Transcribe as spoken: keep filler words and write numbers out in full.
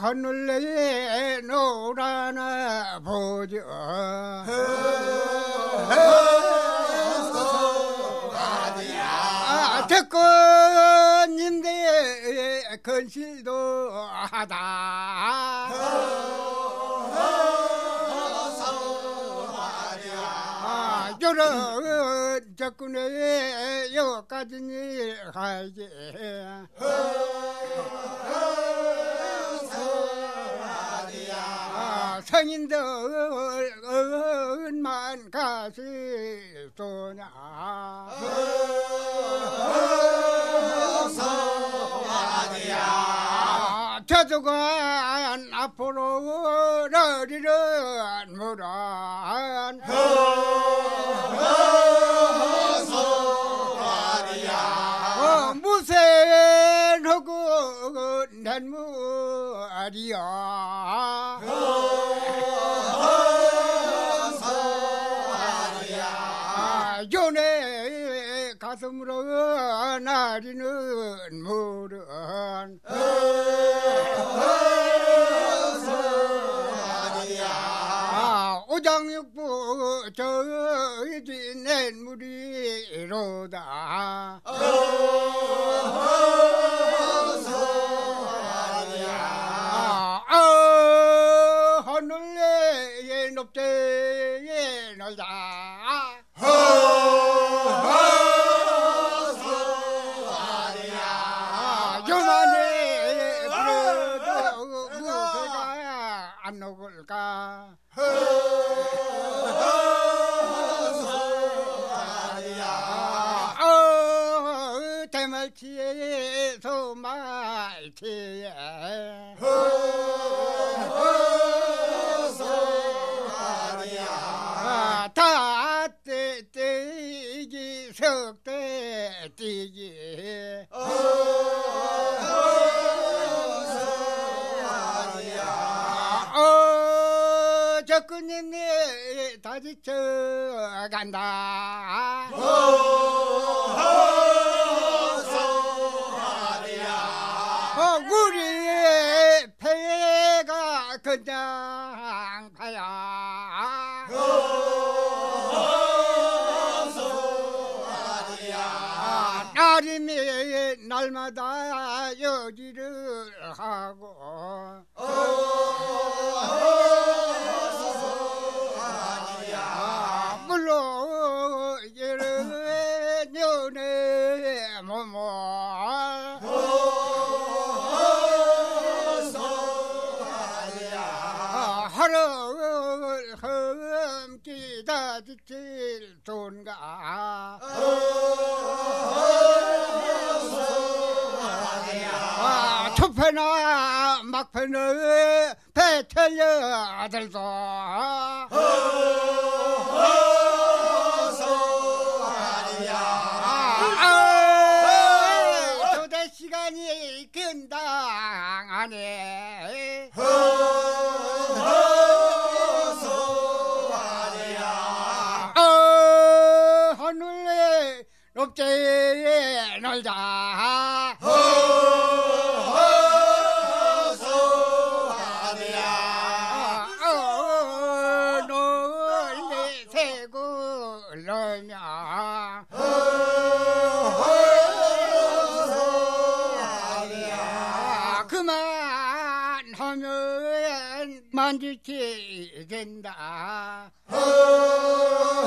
하늘에 노라나 보죠. 아, 대권님들 건실도 하다. 아, 요런 적군에 여기까지 가야지. 아, 성인들 은만 가시소냐. 아, 저주간 앞으로 너리는 무란 어, 무쇠하고 난무리야. 아, 요네 가슴으로 나리는 무란 아, 오장육부 저지 낸무리로다. 아, 아, 하늘에 높대에 놀다. 아, 요만에 불어도 무쇠가 안 녹을까. 어, 대말치에 소말치에 아, 다 떼떼기 석대 떼기 어, 적군님네 다 지쳐간다. 어, 우리의 패가 그냥 파야. 아, 날이면 날마다 여기를 하고 아, 물론 여름에 년에 뭐뭐 하루를 험기다 지칠 돈가. 아, 초패나 막패는 배 털려들도 아, 도대 시간이 근당 안에 높제에 놀자. 어, 놀래 새고 놀냐. 그만하면 만지치 된다.